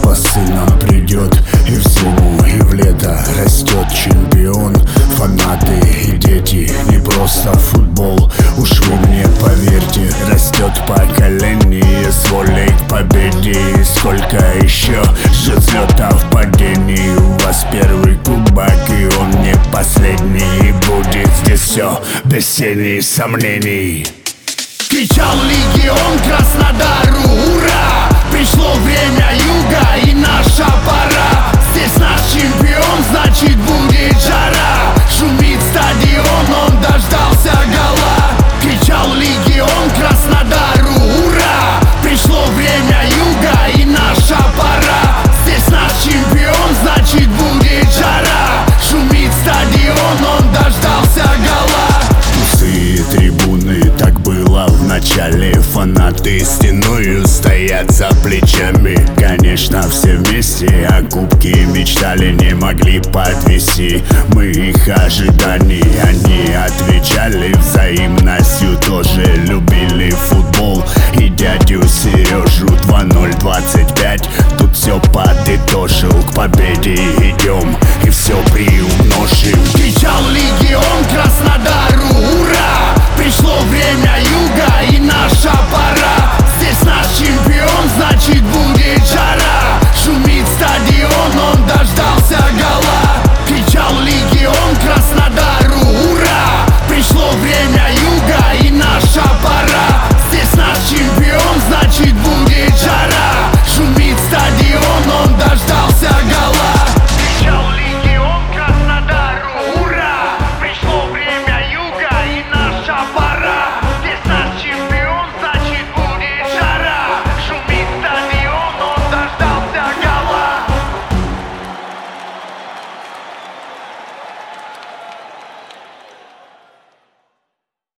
по сынам придет, и в зиму, и в лето растет чемпион. Фанаты и дети, не просто футбол, уж вы мне поверьте, растет поколение с волей к победе. И сколько еще ждет взлетов, падений. У вас первый кубок, и он не последний, и будет здесь все без тени сомнений. Кричал легион Краснодару: ура! Пришло время юга и наша пора. Здесь наш чемпион, значит будет жара. Шумит стадион, он дождался гола. Кричал легион Краснодару: ура! Пришло время юга и наша пора. Здесь наш чемпион, значит будет жара. Шумит стадион, он дождался гола. Пустые трибуны, так было в начале. Фанаты стеною стоят за плечами. Конечно, все вместе о кубке мечтали, не могли подвести мы их ожиданий. Они отвечали взаимностью, тоже любили футбол и дядю Сережу. 2:0-25, тут все подытожил, к победе